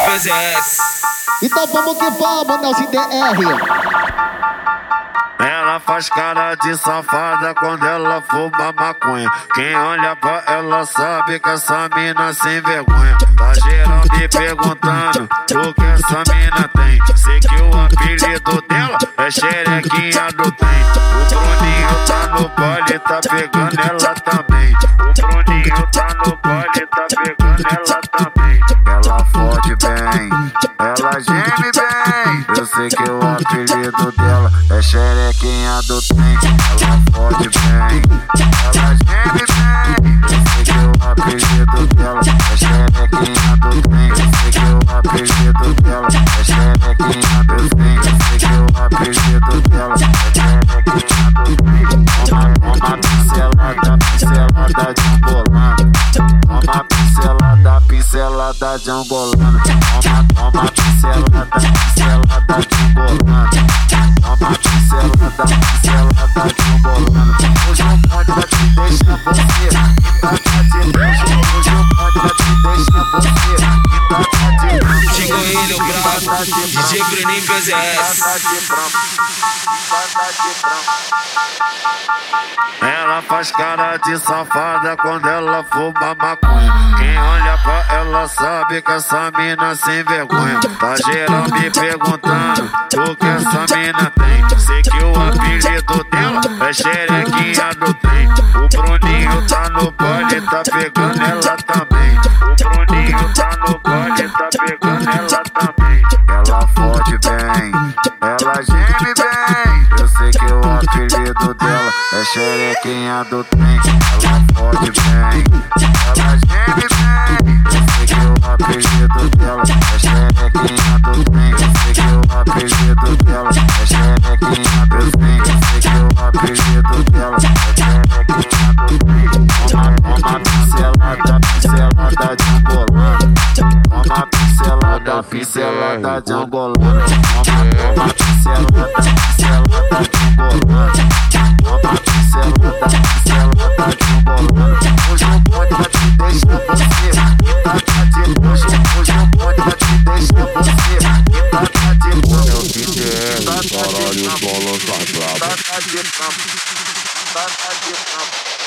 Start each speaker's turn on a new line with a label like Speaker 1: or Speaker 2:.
Speaker 1: PZS.
Speaker 2: Então vamos que vamos, Nelson DR.
Speaker 3: Ela faz cara de safada quando ela fuma maconha. Quem olha pra ela sabe que essa mina sem vergonha. Tá geral me perguntando o que essa mina tem. Sei que o apelido dela é xerequinha do trem. O Bruninho tá no baile, tá pegando ela também. O Bruninho tá no baile, tá pegando ela também. Ela fode bem, ela geme bem. Eu sei que o apelido dela é xerequinha do trem. Ela fode bem, ela geme bem. Eu sei que o apelido dela é xerequinha do trem. Eu sei que o apelido dela é xerequinha do trem. Eu sei que o apelido dela é xerequinha do trem. Uma pincelada, pincelada de angolano. Uma pincelada, pincelada de angolano. Uma pincelada, pincelada de angolano. Uma pincelada, pincelada de angolano. Hoje o pode vai te deixar você. Hoje o pode vai te deixar você.
Speaker 1: Chegou ele, o brabo, DJ Bruninho PZS.
Speaker 3: Ela faz cara de safada quando ela fuma maconha. Quem olha pra ela sabe que essa mina sem vergonha. Tá geral me perguntando o que essa mina tem. Sei que o apelido dela é xerequinha do trem. O Bruninho tá no baile, tá pegando ela também. O Bruninho tá no baile, tá pegando ela também. Ela fode bem, ela geme bem. Eu sei que o apelido dela é xerequinha do trem. Ela fode bem, ela geme bem. Eu sei que o apelido dela é xerequinha do trem. Eu sei que o apelido dela é xerequinha do trem. Eu sei que o apelido dela é xerequinha do trem. Uma pincelada, pincelada de angolano. Uma pincelada, pincelada de angolano. Uma pincelada, pincelada de angolano. Uma pincelada, pincelada de angolano. Hoje o bonde vai te deixar você. Hoje o bonde vai te deixar você. É o PZS, caralho, bola sagrada.